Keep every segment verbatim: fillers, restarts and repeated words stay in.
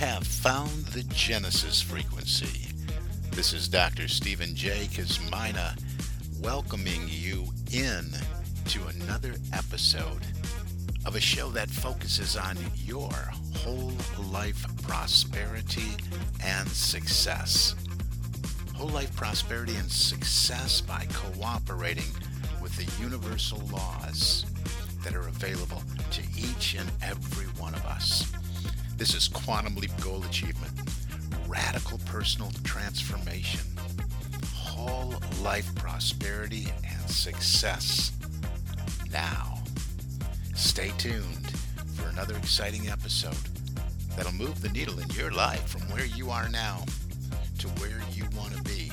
have found the Genesis frequency. This is Doctor Stephen J. Kazmina welcoming you in to another episode of a show that focuses on your whole life prosperity and success. Whole life prosperity and success by cooperating with the universal laws that are available to each and every one of us. This is Quantum Leap Goal Achievement, radical personal transformation, whole life prosperity and success. Now, stay tuned for another exciting episode that'll move the needle in your life from where you are now to where you want to be.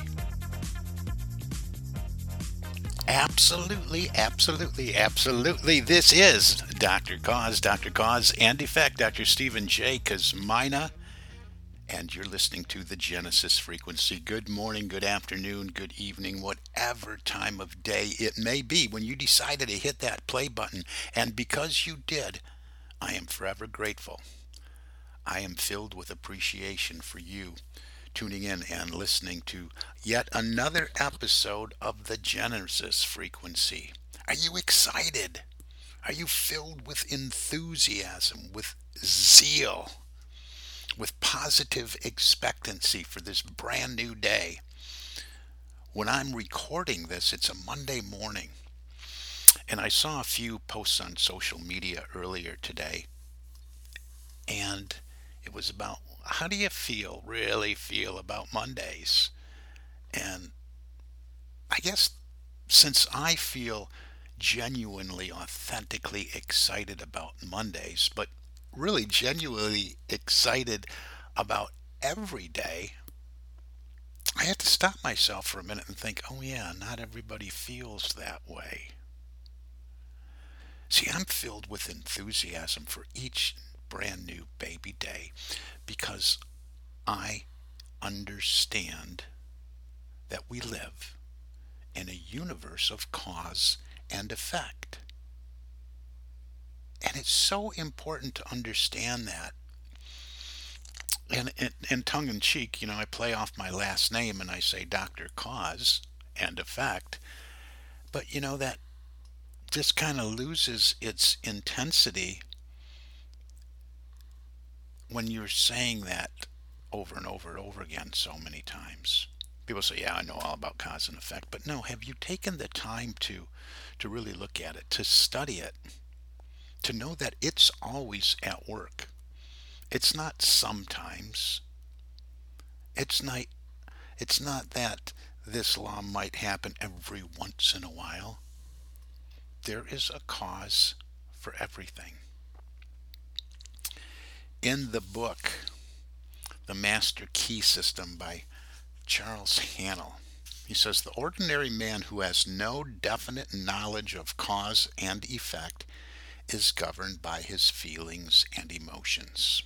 Absolutely, absolutely, absolutely. This is Doctor Cause, Doctor Cause and Effect, Doctor Stephen J. Kazmina, and you're listening to the Genesis frequency. Good morning, good afternoon, good evening, whatever time of day it may be when you decided to hit that play button. And because you did, I am forever grateful. I am filled with appreciation for you tuning in and listening to yet another episode of the Genesis frequency. Are you excited? Are you filled with enthusiasm, with zeal, with positive expectancy for this brand new day? When I'm recording this, it's a Monday morning, and I saw a few posts on social media earlier today, and it was about, how do you feel, really feel about Mondays? And I guess since I feel genuinely, authentically excited about Mondays, but really genuinely excited about every day, I had to stop myself for a minute and think, oh yeah, not everybody feels that way. See, I'm filled with enthusiasm for each brand new baby day because I understand that we live in a universe of cause and effect. And it's so important to understand that. And in tongue in cheek, you know, I play off my last name and I say Doctor Cause and Effect. But, you know, that just kind of loses its intensity when you're saying that over and over and over again so many times. People say, yeah, I know all about cause and effect. But no, have you taken the time to, to really look at it, to study it, to know that it's always at work? It's not sometimes. It's not, it's not that this law might happen every once in a while. There is a cause for everything. In the book, The Master Key System by Charles Haanel, he says, the ordinary man who has no definite knowledge of cause and effect is governed by his feelings and emotions.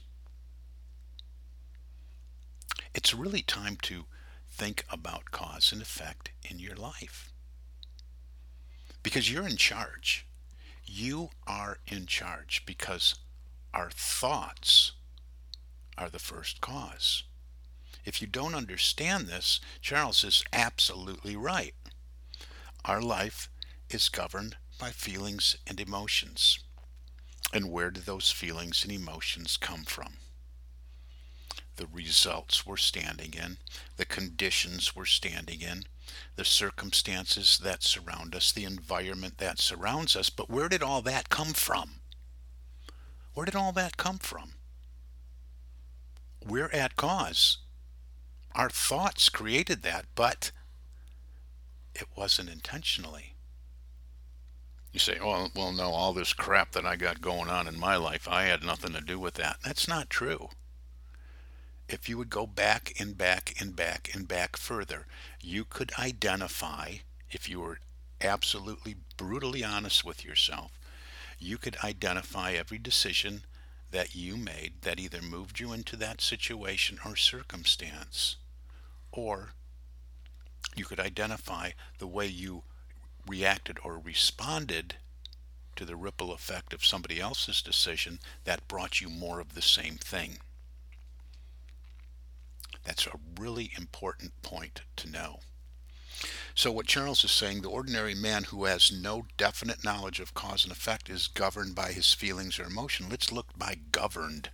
It's really time to think about cause and effect in your life. Because you're in charge. You are in charge because our thoughts are the first cause. If you don't understand this, Charles is absolutely right. Our life is governed by feelings and emotions. And where do those feelings and emotions come from? The results we're standing in, the conditions we're standing in, the circumstances that surround us, the environment that surrounds us. But where did all that come from? Where did all that come from? We're at cause. Our thoughts created that, but it wasn't intentionally. You say, oh, well, no, all this crap that I got going on in my life, I had nothing to do with that. That's not true. If you would go back and back and back and back further, you could identify, if you were absolutely brutally honest with yourself, you could identify every decision that you made that either moved you into that situation or circumstance. Or you could identify the way you reacted or responded to the ripple effect of somebody else's decision that brought you more of the same thing. That's a really important point to know. So, what Charles is saying, the ordinary man who has no definite knowledge of cause and effect is governed by his feelings or emotion. Let's look by governed.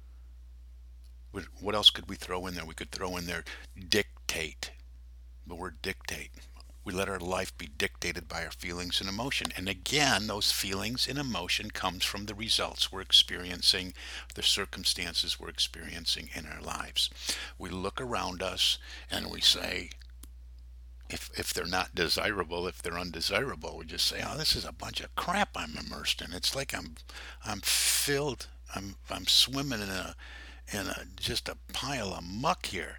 What else could we throw in there? We could throw in there dictate. The word dictate. We let our life be dictated by our feelings and emotion. And again, those feelings and emotion comes from the results we're experiencing, the circumstances we're experiencing in our lives. We look around us and we say, if if they're not desirable, if they're undesirable, we just say, "Oh, this is a bunch of crap I'm immersed in. It's like I'm I'm filled. I'm I'm swimming in a in a just a pile of muck here."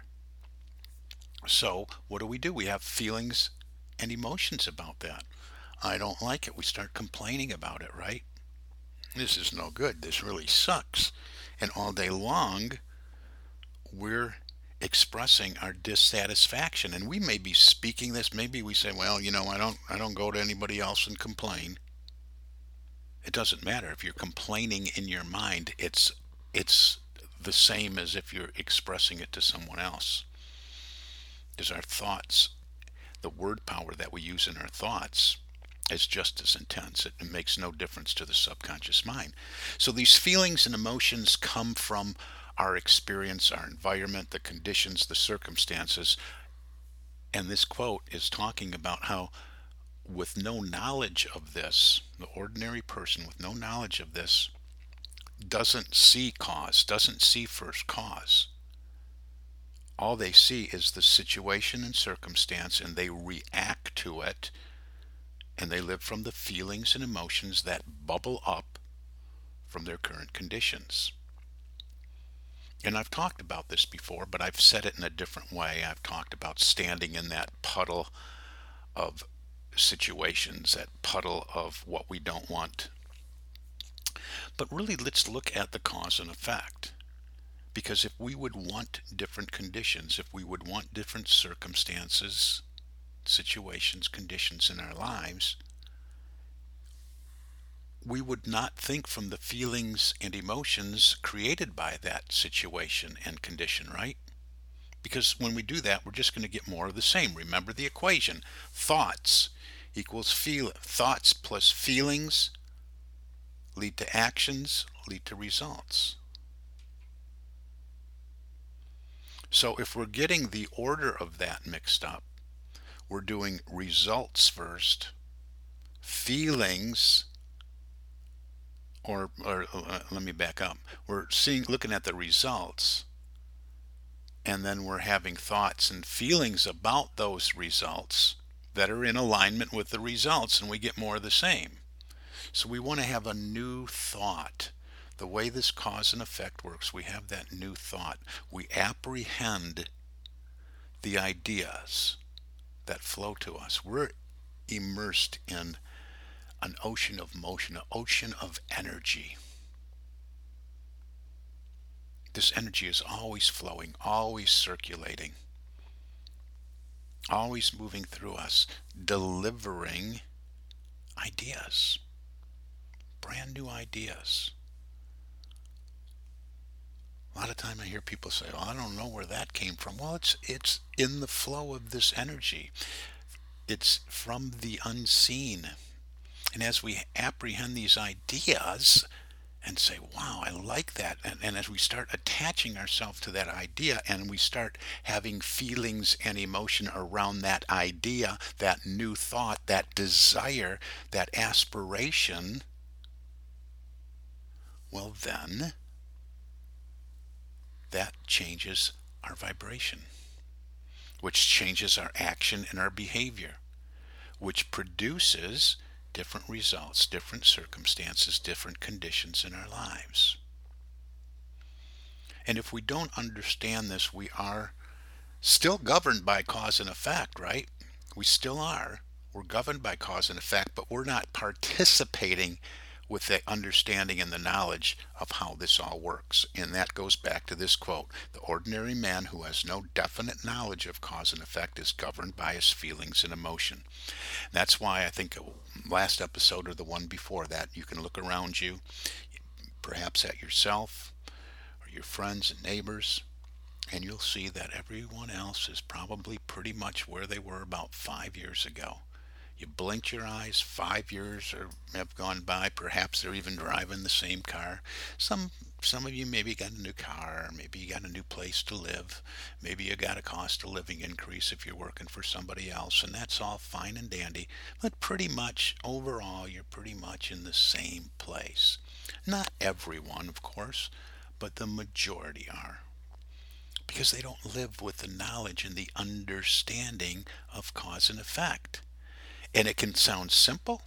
So what do we do? We have feelings and emotions about that. I don't like it. We start complaining about it, right? This is no good. This really sucks. And all day long, we're expressing our dissatisfaction, and we may be speaking this. Maybe we say, well, you know, i don't i don't go to anybody else and complain. It doesn't matter. If you're complaining in your mind, it's it's the same as if you're expressing it to someone else. Because our thoughts, the word power that we use in our thoughts, is just as intense. It makes no difference to the subconscious mind. So these feelings and emotions come from our experience, our environment, the conditions, the circumstances. And this quote is talking about how, with no knowledge of this, the ordinary person with no knowledge of this doesn't see cause, doesn't see first cause. All they see is the situation and circumstance, and they react to it, and they live from the feelings and emotions that bubble up from their current conditions. And I've talked about this before, but I've said it in a different way. I've talked about standing in that puddle of situations, that puddle of what we don't want. But really, let's look at the cause and effect. Because if we would want different conditions, if we would want different circumstances, situations, conditions in our lives, we would not think from the feelings and emotions created by that situation and condition, right? Because when we do that, we're just going to get more of the same. Remember the equation. Thoughts equals feel. Thoughts plus feelings lead to actions, lead to results. So if we're getting the order of that mixed up, we're doing results first, feelings, or, or uh, let me back up. We're seeing, looking at the results, and then we're having thoughts and feelings about those results that are in alignment with the results, and we get more of the same. So we want to have a new thought. The way this cause and effect works, we have that new thought. We apprehend the ideas that flow to us. We're immersed in an ocean of motion, an ocean of energy. This energy is always flowing, always circulating, always moving through us, delivering ideas, brand new ideas. A lot of time I hear people say, "Oh, I don't know where that came from." Well, it's it's in the flow of this energy. It's from the unseen. And as we apprehend these ideas and say, wow, I like that, and, and as we start attaching ourselves to that idea, and we start having feelings and emotion around that idea, that new thought, that desire, that aspiration, well then, that changes our vibration, which changes our action and our behavior, which produces different results, different circumstances, different conditions in our lives. And if we don't understand this, we are still governed by cause and effect, right? We still are. We're governed by cause and effect, but we're not participating with the understanding and the knowledge of how this all works. And that goes back to this quote: the ordinary man who has no definite knowledge of cause and effect is governed by his feelings and emotion. That's why I think last episode or the one before that, you can look around you, perhaps at yourself or your friends and neighbors, and you'll see that everyone else is probably pretty much where they were about five years ago. You blinked your eyes, five years or have gone by. Perhaps they're even driving the same car. Some some of you maybe got a new car, maybe you got a new place to live, maybe you got a cost of living increase if you're working for somebody else, and that's all fine and dandy. But pretty much overall, you're pretty much in the same place. Not everyone, of course, but the majority are, because they don't live with the knowledge and the understanding of cause and effect. And it can sound simple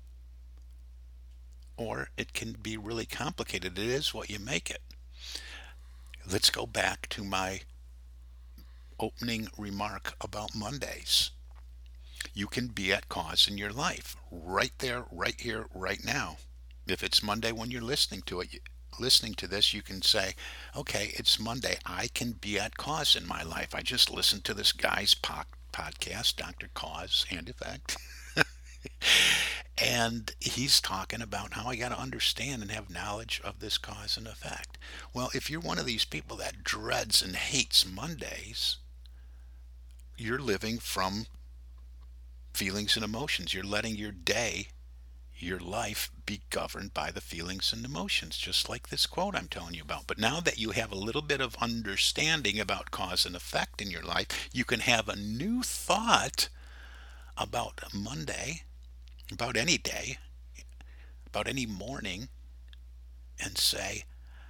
or it can be really complicated. It is what you make it. Let's go back to my opening remark about Mondays. You can be at cause in your life right there, right here, right now. If it's Monday when you're listening to it, listening to this, you can say, okay, it's Monday. I can be at cause in my life. I just listened to this guy's po- podcast, Doctor Cause and Effect. And he's talking about how I got to understand and have knowledge of this cause and effect. Well, if you're one of these people that dreads and hates Mondays, you're living from feelings and emotions. You're letting your day, your life be governed by the feelings and emotions, just like this quote I'm telling you about. But now that you have a little bit of understanding about cause and effect in your life, you can have a new thought about Monday, about any day, about any morning, and say,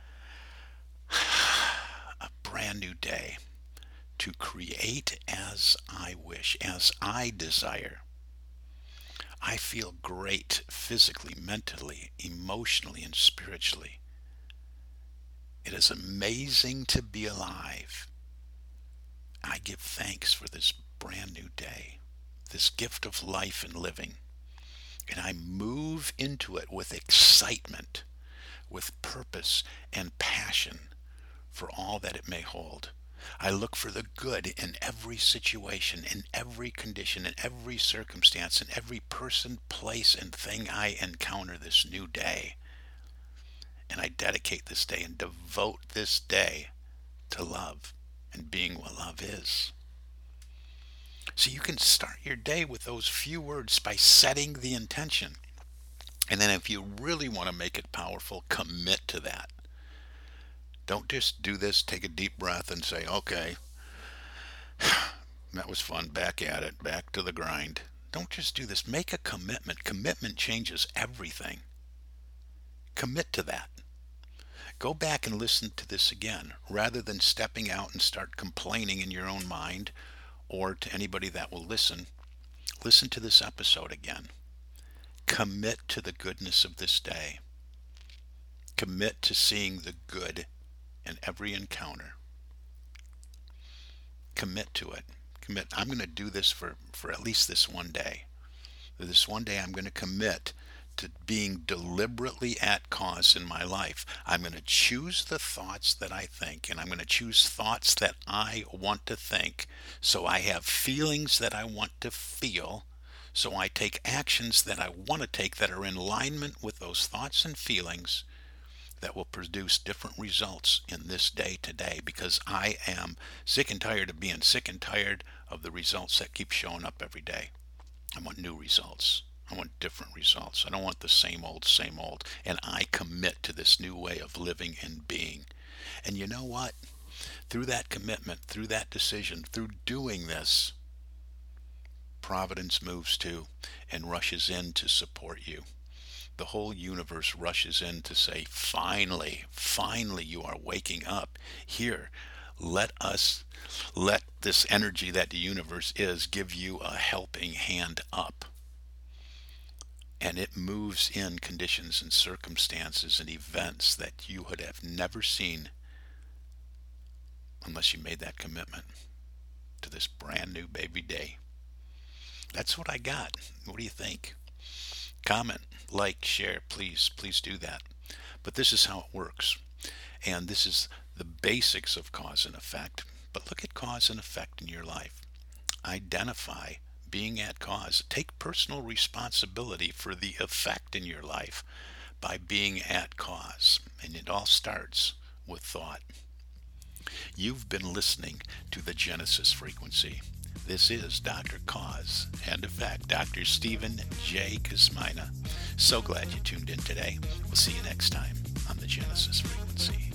a brand new day to create as I wish, as I desire. I feel great physically, mentally, emotionally, and spiritually. It is amazing to be alive. I give thanks for this brand new day, this gift of life and living. And I move into it with excitement, with purpose and passion for all that it may hold. I look for the good in every situation, in every condition, in every circumstance, in every person, place, and thing I encounter this new day. And I dedicate this day and devote this day to love and being what love is. So you can start your day with those few words by setting the intention. And then if you really want to make it powerful, commit to that. Don't just do this, take a deep breath and say, okay, that was fun, back at it, back to the grind. Don't just do this. Make a commitment. Commitment changes everything. Commit to that. Go back and listen to this again, rather than stepping out and start complaining in your own mind or to anybody that will listen. Listen to this episode again. Commit to the goodness of this day. Commit to seeing the good in every encounter. Commit to it. Commit. I'm going to do this for, for at least this one day. This one day I'm going to commit to being deliberately at cause in my life. I'm going to choose the thoughts that I think, and I'm going to choose thoughts that I want to think. So I have feelings that I want to feel. So I take actions that I want to take that are in alignment with those thoughts and feelings that will produce different results in this day today, because I am sick and tired of being sick and tired of the results that keep showing up every day. I want new results. I want different results. I don't want the same old, same old. And I commit to this new way of living and being. And you know what? Through that commitment, through that decision, through doing this, Providence moves too and rushes in to support you. The whole universe rushes in to say, finally, finally you are waking up. Here, let us, let this energy that the universe is give you a helping hand up. And it moves in conditions and circumstances and events that you would have never seen unless you made that commitment to this brand new baby day. That's what I got. What do you think? Comment, like, share, please, please do that. But this is how it works. And this is the basics of cause and effect. But look at cause and effect in your life. Identify being at cause. Take personal responsibility for the effect in your life by being at cause. And it all starts with thought. You've been listening to the Genesis Frequency. This is Doctor Cause and Effect, Doctor Stephen J. Kosmina. So glad you tuned in today. We'll see you next time on the Genesis Frequency.